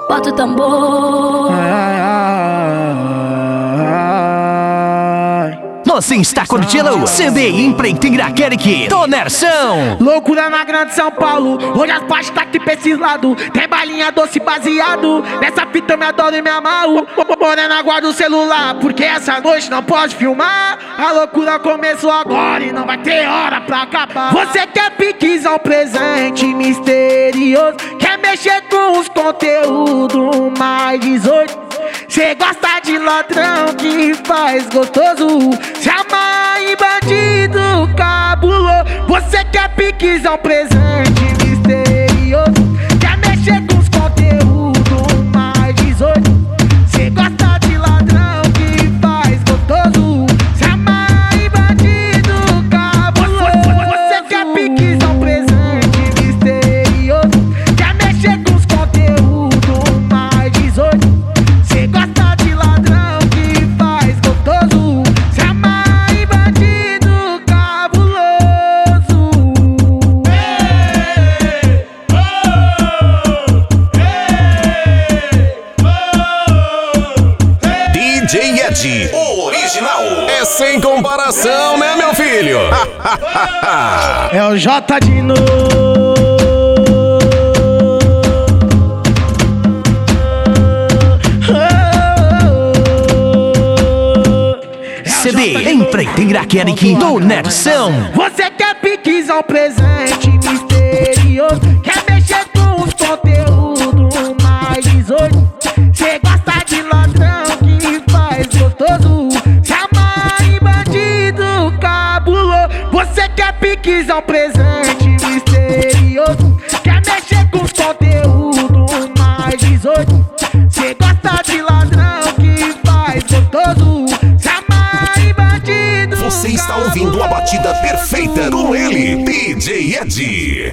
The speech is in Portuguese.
Bota o tambor. Você está curtindo o CBI em preto e Iraquerique do Nersão. Loucura na grande São Paulo, hoje as partes tá aqui pra esses lados. Tem balinha doce baseado, nessa fita eu me adoro e me amarro. Morena, guarda o celular, porque essa noite não pode filmar. A loucura começou agora e não vai ter hora pra acabar. Você quer piques ao presente misterioso, quer mexer com os conteúdos mais 18. Cê gosta de ladrão que faz gostoso, se amarra em bandido cabuloso. Você quer piques ao presente misterioso, quer mexer com os conteúdos mais 18. Cê gosta de ladrão que faz gostoso, se amarra em bandido cabuloso. Você quer piques ao presente misterioso, quer mexer com os conteúdos mais 18. Cê gosta de ladrão que faz gostoso, se amarra em bandido cabuloso. DJ Ed, o original. É sem comparação, né, meu filho? É o J de novo. CBI em preto e Iraquerique do Nersão. Você quer piques ao presente misterioso, quer mexer com os conteúdos mais 18. Cê gosta de ladrão que faz gostoso, se amarra em bandido cabuloso. Você quer piques ao presente misterioso, quer mexer com os conteúdos mais 18. Cê gosta de ladrão que faz gostoso, se amarra em bandido. Você está ouvindo a batida perfeita com ele, DJ Ed.